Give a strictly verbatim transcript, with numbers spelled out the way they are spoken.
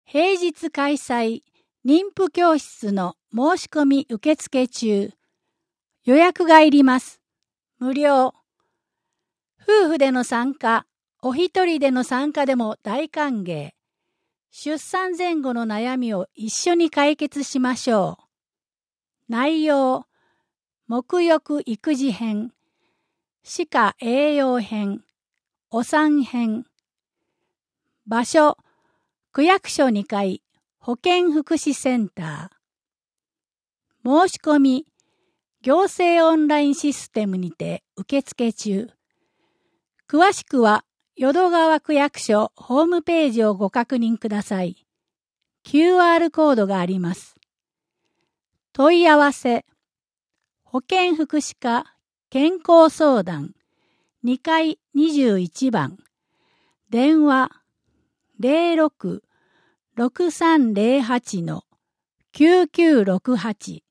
平日開催妊婦教室の申し込み受付中。予約がいります。無料。夫婦での参加、お一人での参加でも大歓迎。出産前後の悩みを一緒に解決しましょう。内容、沐浴育児編、歯科栄養編、お産編。場所、区役所にかい、保健福祉センター。申し込み、行政オンラインシステムにて受付中。詳しくは、淀川区役所ホームページをご確認ください。キューアール コードがあります。問い合わせ、保健福祉課健康相談にかいにじゅういちばん、電話 ゼロろく ろくさんゼロはち きゅうきゅうろくはち